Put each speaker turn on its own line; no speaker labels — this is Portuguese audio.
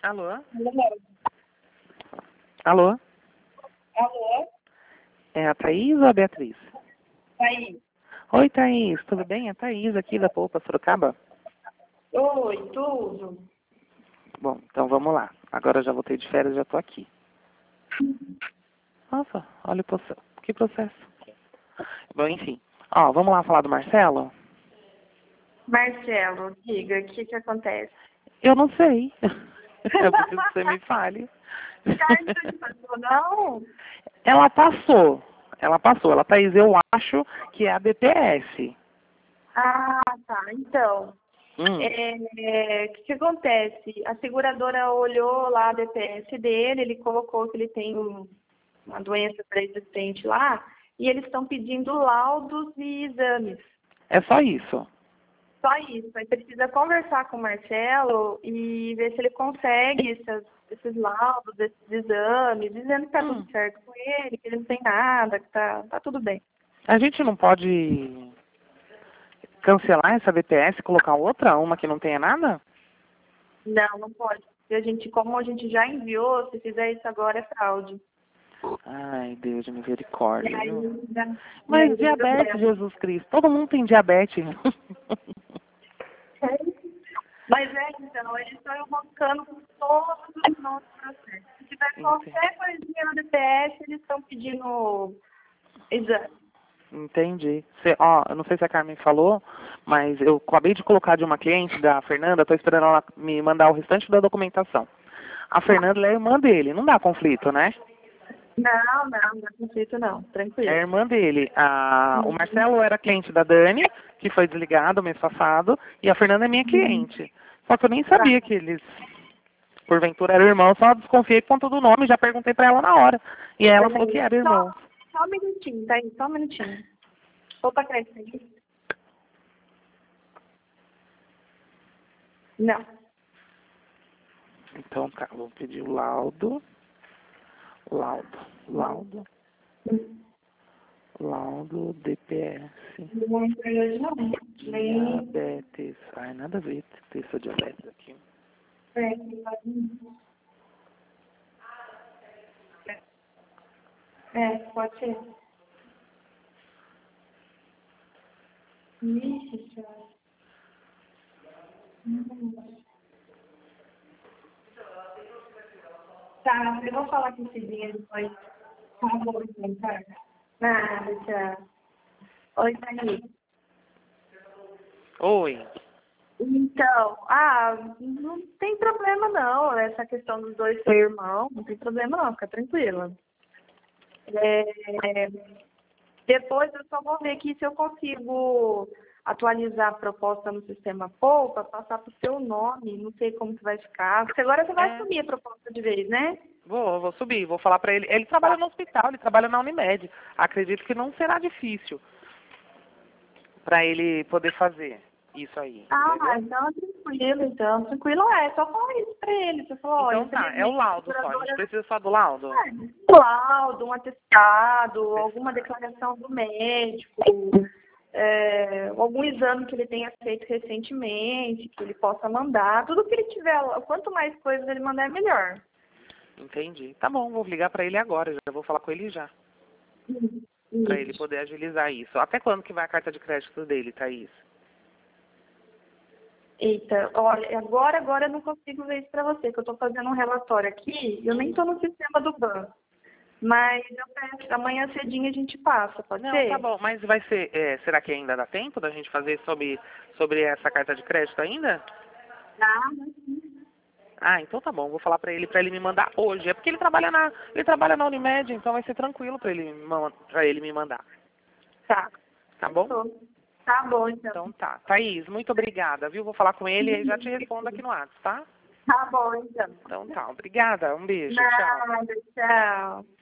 Alô?
Alô?
Alô?
Alô?
É a Thaís ou a Beatriz?
Thaís.
Oi, Thaís, tudo bem? É a Thaís aqui da Poupa Sorocaba.
Oi, tudo?
Bom, então vamos lá. Agora eu já voltei de férias, já tô aqui. Nossa, olha o processo. Que processo? Bom, enfim. Ó, vamos lá falar do Marcelo?
Marcelo, diga, o que acontece?
Eu não sei. Eu preciso que você me fale.
Carne não passou, não?
Ela passou. Ela, Thaís, eu acho que é a DPS.
Ah, tá. Então, o que acontece? A seguradora olhou lá a DPS dele, ele colocou que ele tem uma doença pré-existente lá, e eles estão pedindo laudos e exames.
É só isso.
Só isso. Aí precisa conversar com o Marcelo e ver se ele consegue esses laudos, esses exames, dizendo que tá tudo certo com ele, que ele não tem nada, que tá tudo bem.
A gente não pode cancelar essa DPS e colocar outra, uma que não tenha nada?
Não, não pode. E como a gente já enviou, se fizer isso agora é fraude.
Ai, Deus de misericórdia,
E aí,
viu?
dá- e
Mas
aí dá
diabetes,
problema.
Jesus Cristo. Todo mundo tem diabetes.
Mas então, eles estão enroscando com todos os nossos processos. Se tiver qualquer coisinha na DPS, eles estão pedindo exame.
Entendi. Eu não sei se a Carmen falou, mas eu acabei de colocar de uma cliente, da Fernanda, estou esperando ela me mandar o restante da documentação. A Fernanda é a irmã dele, não dá conflito, né?
Não dá conflito não,
É a
tranquilo.
irmã dele. O Marcelo era cliente da Dani, que foi desligado mês passado, e a Fernanda é minha cliente. Só que eu nem sabia que eles, porventura, eram irmãos, só desconfiei por conta do nome, já perguntei pra ela na hora. E ela falou que era irmão.
Só um minutinho, tá aí, só um minutinho. Opa, cresce aí. Não.
Então, tá, vou pedir o laudo. Laudo DPS.
Não entrei hoje não. Nem...
Diabetes. Ai, nada a ver ter essa diabetes aqui.
Pode ser. Ixi, senhora. Tá, eu vou falar com o Cidinha depois. Tá bom, então, tá. Nada, tchau. Oi, Thaís.
Oi.
Então, não tem problema não, essa questão dos dois ser irmão, não tem problema não, fica tranquila. Depois eu só vou ver aqui se eu consigo atualizar a proposta no sistema Poupa, passar para o seu nome, não sei como que vai ficar, porque agora você vai assumir a proposta de vez, né?
Vou subir, vou falar pra ele. Ele trabalha no hospital, ele trabalha na Unimed. Acredito que não será difícil pra ele poder fazer isso aí, entendeu?
Então tranquilo só falar isso pra ele, você falou, olha,
Então tá, é o laudo só, a gente precisa só do laudo?
laudo, um atestado, alguma declaração do médico, algum exame que ele tenha feito recentemente, que ele possa mandar, tudo que ele tiver, quanto mais coisas ele mandar é melhor.
Entendi. Tá bom, vou ligar pra ele agora, já vou falar com ele já. Pra ele poder agilizar isso. Até quando que vai a carta de crédito dele, Thaís?
Eita, olha, agora eu não consigo ver isso pra você, que eu tô fazendo um relatório aqui e eu nem tô no sistema do banco. Mas eu peço, amanhã cedinho a gente passa, pode ser?
Não, tá bom, mas vai ser, será que ainda dá tempo da gente fazer sobre essa carta de crédito ainda? Ah, então tá bom, vou falar pra ele me mandar hoje. É porque ele trabalha na Unimed, então vai ser tranquilo pra ele me mandar.
Tá.
Tá bom?
Tá bom, então.
Então tá. Thaís, muito obrigada, viu? Vou falar com ele e já te respondo aqui no WhatsApp, tá?
Tá bom, então.
Então tá, obrigada. Um beijo, tchau.
Nada, tchau.